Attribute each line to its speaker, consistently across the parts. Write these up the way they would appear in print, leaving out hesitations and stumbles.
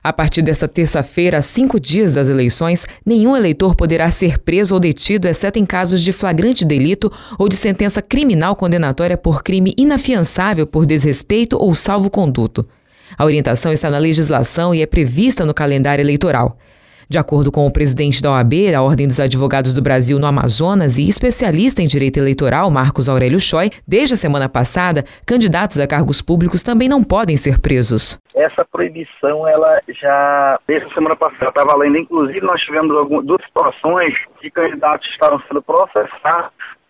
Speaker 1: A partir desta terça-feira, a 5 dias das eleições, nenhum eleitor poderá ser preso ou detido, exceto em casos de flagrante delito ou de sentença criminal condenatória por crime inafiançável por desrespeito ou salvo-conduto. A orientação está na legislação e é prevista no calendário eleitoral. De acordo com o presidente da OAB, a Ordem dos Advogados do Brasil no Amazonas e especialista em direito eleitoral, Marcos Aurélio Choi, desde a semana passada, candidatos a cargos públicos também não podem ser presos.
Speaker 2: Essa proibição, ela já, desde a semana passada, está valendo. Inclusive, nós tivemos duas situações de candidatos que estavam sendo processados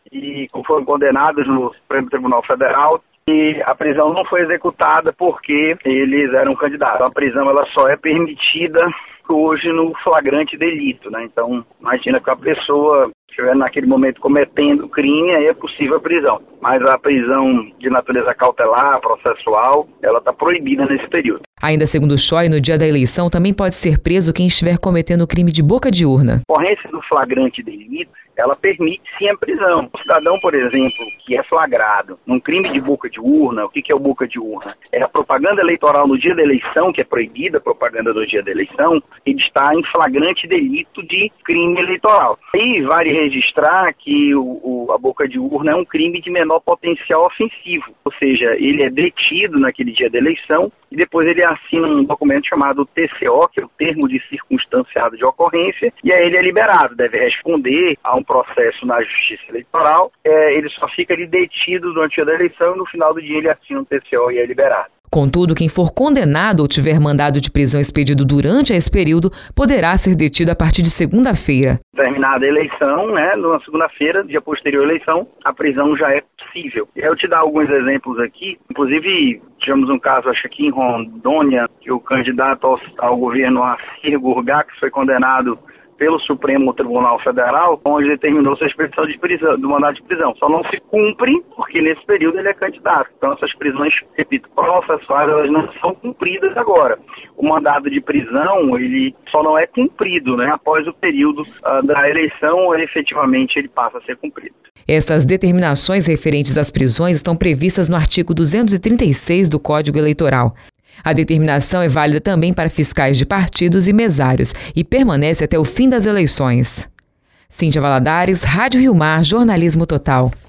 Speaker 2: e foram condenados no Supremo Tribunal Federal. E a prisão não foi executada porque eles eram candidatos. A prisão ela só é permitida hoje no flagrante delito, né? Então, imagina que a pessoa estiver naquele momento cometendo crime, aí é possível a prisão. Mas a prisão de natureza cautelar, processual, ela está proibida nesse período.
Speaker 1: Ainda segundo Choi, no dia da eleição também pode ser preso quem estiver cometendo crime de boca de urna.
Speaker 2: A ocorrência do flagrante delito, ela permite sim a prisão. O cidadão, por exemplo, que é flagrado num crime de boca de urna, o que é o boca de urna? É a propaganda eleitoral no dia da eleição, que é proibida a propaganda no dia da eleição, ele está em flagrante delito de crime eleitoral. Aí vale registrar que a boca de urna é um crime de menor potencial ofensivo, ou seja, ele é detido naquele dia da eleição e depois ele assina um documento chamado TCO, que é o termo de circunstanciado de ocorrência, e aí ele é liberado, deve responder a um processo na Justiça Eleitoral, ele só fica ali detido durante o dia da eleição e no final do dia ele assina um TCO e é liberado.
Speaker 1: Contudo, quem for condenado ou tiver mandado de prisão expedido durante esse período poderá ser detido a partir de segunda-feira.
Speaker 2: Terminada a eleição, na segunda-feira, dia posterior à eleição, a prisão já é possível. Eu te dar alguns exemplos aqui, inclusive tivemos um caso, acho que em Rondônia, que o candidato ao governo Assir Gurgax foi condenado pelo Supremo Tribunal Federal, onde determinou sua expedição de prisão, do mandado de prisão. Só não se cumpre porque nesse período ele é candidato. Então essas prisões, repito, processuais, elas não são cumpridas agora. O mandado de prisão, ele só não é cumprido, após o período da eleição, efetivamente ele passa a ser cumprido.
Speaker 1: Estas determinações referentes às prisões estão previstas no artigo 236 do Código Eleitoral. A determinação é válida também para fiscais de partidos e mesários e permanece até o fim das eleições. Cíntia Valadares, Rádio Rio Mar, Jornalismo Total.